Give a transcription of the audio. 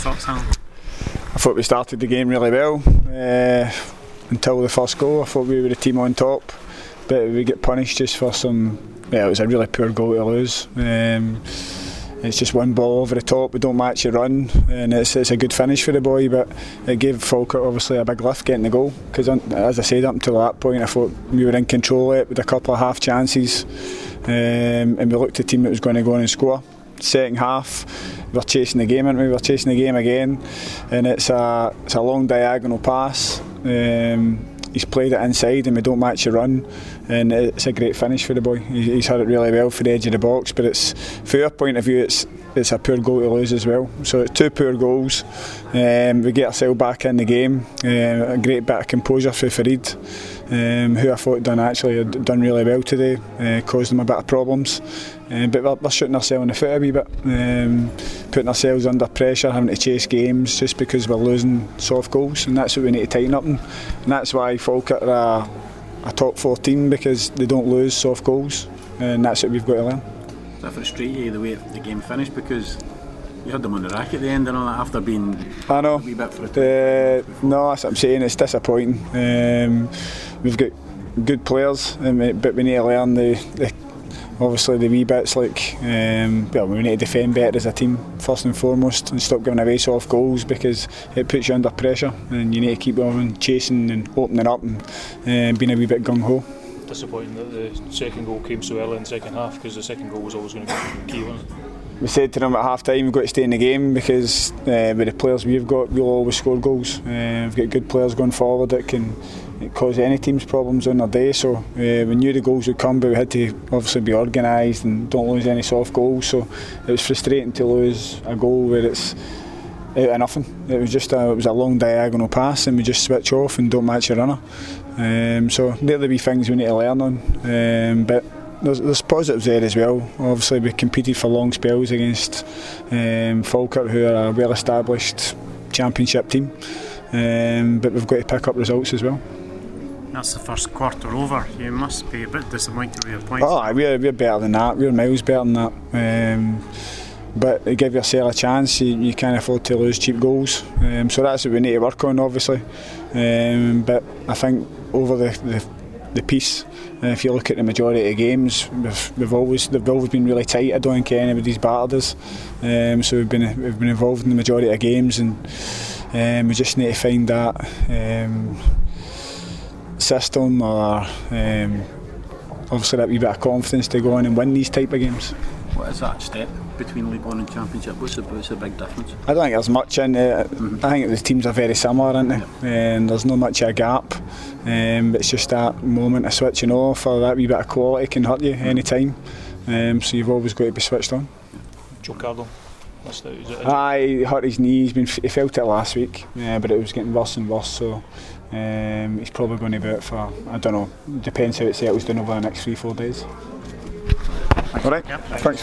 thoughts, Alan? I thought we started the game really well until the first goal. I thought we were the team on top, but we get punished just for some. It was a really poor goal to lose. It's just one ball over the top. We don't match the run, and it's a good finish for the boy. But it gave Falkirk obviously a big lift getting the goal, because as I said, up until that point, I thought we were in control of it with a couple of half chances, and we looked at a team that was going to go on and score. Second half, we were chasing the game, we were chasing the game again, and it's a long diagonal pass. He's played it inside and we don't match the run, and it's a great finish for the boy. He's had it really well for the edge of the box, but it's, from your point of view, it's a poor goal to lose as well. So it's two poor goals. We get ourselves back in the game. A great bit of composure for Farid, who I thought had done really well today, caused them a bit of problems. But we're shooting ourselves in the foot a wee bit, putting ourselves under pressure, having to chase games just because we're losing soft goals, and that's what we need to tighten up in. And that's why Falkirk are a top 4 team, because they don't lose soft goals, and that's what we've got to learn. Does that frustrate you the way the game finished, because you had them on the rack at the end and all that after being a wee bit for it? No, that's what I'm saying, it's disappointing. We've got good players, but we need to learn obviously the wee bits like we need to defend better as a team first and foremost, and stop giving away soft goals, because it puts you under pressure, and you need to keep on chasing and opening up and being a wee bit gung-ho. Disappointing that the second goal came so early in the second half, because the second goal was always going to be key, wasn't it? We said to them at half time, we've got to stay in the game, because with the players we've got, we'll always score goals. We've got good players going forward that can cause any team's problems on their day. So we knew the goals would come, but we had to obviously be organised and don't lose any soft goals. So it was frustrating to lose a goal where it's out of nothing. It was a long diagonal pass, and we just switch off and don't match the runner. So there'll be things we need to learn on. But there's positives there as well. Obviously we competed for long spells against Falkirk, who are a well-established championship team, but we've got to pick up results as well. That's the first quarter over. You must be a bit disappointed with your points. We're better than that. We're miles better than that. But to give yourself a chance, you can't afford to lose cheap goals. So that's what we need to work on, obviously. But I think over the piece, if you look at the majority of games, they've always been really tight. I don't think anybody's battered us. So we've been involved in the majority of games, and we just need to find that system, or obviously that wee bit of confidence to go on and win these type of games. What is that step between League One and Championship? What's the big difference? I don't think there's much in it. I think the teams are very similar, aren't they? And there's not much of a gap. It's just that moment of switching off, or that wee bit of quality can hurt you any time. So you've always got to be switched on. Joe Cardle. He hurt his knee. He felt it last week, but it was getting worse and worse. So he's probably going to be out for, I don't know, depends how it settles down over the next 3-4 days. All right, thanks.